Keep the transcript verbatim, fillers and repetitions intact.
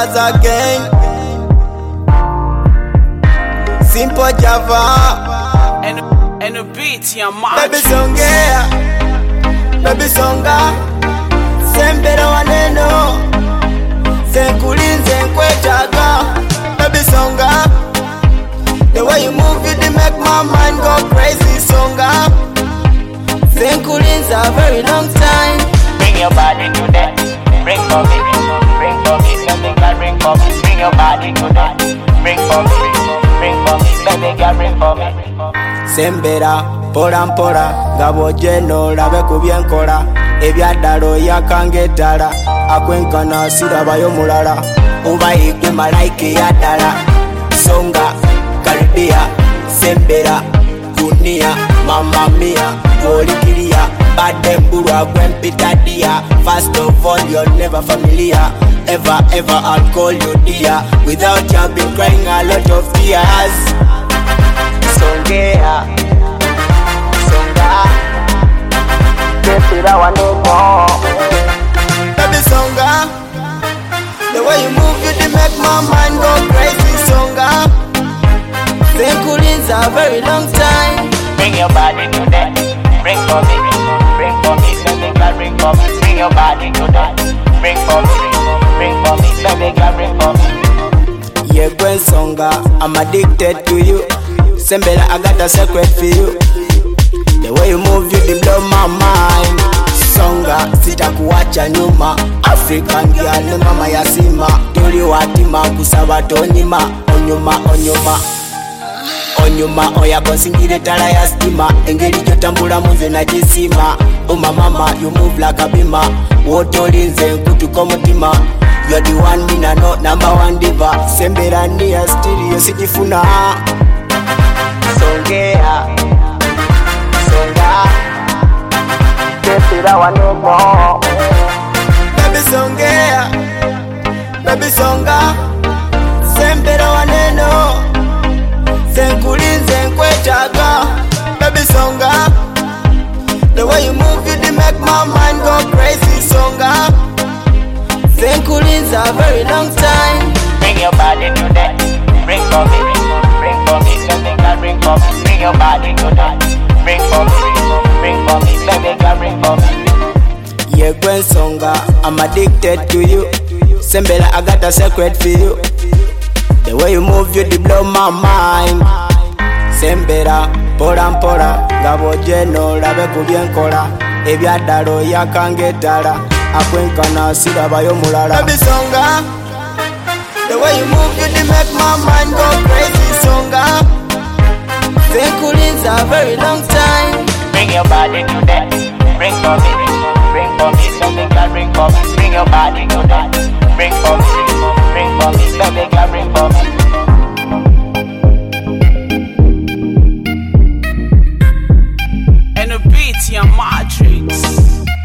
once again. Simple Java and and the beat ya baby songea, baby songa, sembera waneno, senkulinze nkwetaga. Baby songa, the way you move it, they make my mind go crazy. Songa, senkulinze a very long time. Bring your body to that, bring for me, bring for me, something that bring for me. Bring your body to that, bring for me, bring for me, something that bring for me. Sembera, pora mpora, gabo jeno, labe kubyenkola. Ebyaddalo yakangetala, akwenkana sirabayo mulala. Uba igwe malaike yaddala. Songa, Caribbean, Sembera, Gunia, Mamma Mia, Polikiria, Badembura, Gwempitadia. First of all, you're never familiar. Ever, ever, I'll call you dear. Without you, I've been crying a lot of tears. Songea, Songa, Kepira wanemo. Baby Songa, the way you move it, it make my mind go crazy. Songa, senkulinze a very long time. Bring your body to that, bring for me, bring for me, something that bring for me. Bring your body to that, bring for me, bring for me, something that bring for me. Yeah, Gwen Songa, I'm addicted to you. Sembera, I got a secret for you. The way you move, you they blow my mind. Songa, sitakuacha nyuma. African girl, ni mama yasima. Tuli watima, kusaba tonyima. Onyuma, onyuma Onyuma, oya konsingire tala ya stima. Engeli jotambula muze na jisima. Uma mama, you move like a bima. Wotolinze, nkutu komutima. You're the one, mina no, number one diva. Sembera ni ya stereo, sijifuna. Songea, Songa, Kepira wanemo. Baby songea, baby songa, sembera waneno, senkulinze nkwetaga. Baby songa, the way you move it, it make my mind go crazy. Songa, senkulinze a very long time. Bring your body to that, bring for me, bring for me, something that bring for me. Bring your body to that, bring for me, bring for me, something that bring for me. Yeah, Gwen Songa, I'm addicted to you. Sembera, I got a secret for you. The way you move, you they blow my mind. Sembera, pora mpora, gabo jeno, labe kubyenkola. Ebyaddalo yakangetala, akwenkana sirabayo mulala. Baby Songa, the way you move, you they make my mind go crazy. Songa, senkulinze a very long time. Bring your body to that, bring for me, bring for me, something that bring for me. Bring your body to that, bring for me, bring for me, something that bring for me. and the beat ya Matrix.